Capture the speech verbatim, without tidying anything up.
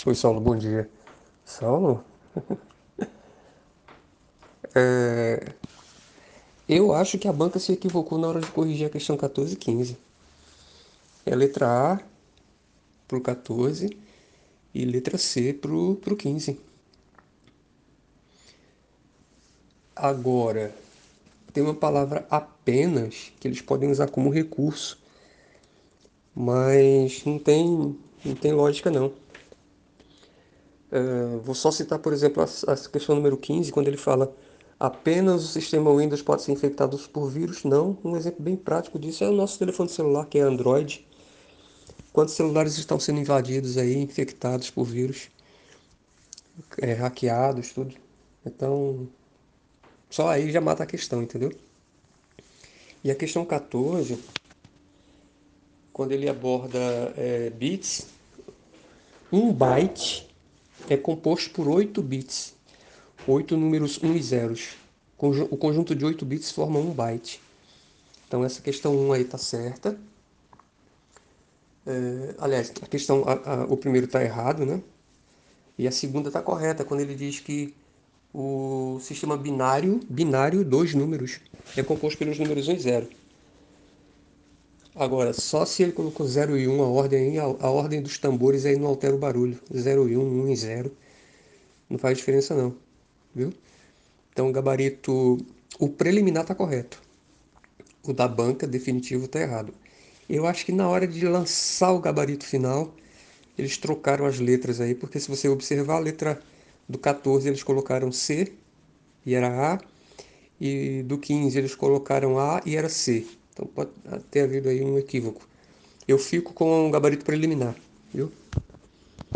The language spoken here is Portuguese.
Oi, Saulo, bom dia. Saulo, é, eu acho que a banca se equivocou na hora de corrigir a questão quatorze e quinze. É letra A pro quatorze e letra C pro, pro quinze. Agora, tem uma palavra apenas que eles podem usar como recurso, mas não tem, não tem lógica não. Eu vou só citar, por exemplo, a, a questão número quinze, quando ele fala apenas o sistema Windows pode ser infectado por vírus. Não, um exemplo bem prático disso é o nosso telefone celular, que é Android. Quantos celulares estão sendo invadidos aí, infectados por vírus, é, hackeados, tudo. Então, só aí já mata a questão, entendeu? E a questão quatorze, quando ele aborda é, bits, um byte é composto por oito bits, oito números um e zeros. O conjunto de oito bits forma um byte. Então essa questão um aí está certa. É, aliás, a questão, a, a, o primeiro está errado, né? E a segunda está correta, quando ele diz que o sistema binário, binário, dois números, é composto pelos números um e zero. Agora, só se ele colocou zero e um, a ordem aí, a, a ordem dos tambores aí não altera o barulho. zero e um, um e zero, não faz diferença não, viu? Então o gabarito, o preliminar está correto. O da banca definitivo está errado. Eu acho que na hora de lançar o gabarito final, eles trocaram as letras aí, porque se você observar a letra do quatorze eles colocaram C e era A, e do quinze eles colocaram A e era C. Então pode ter havido aí um equívoco. Eu fico com o gabarito preliminar, viu?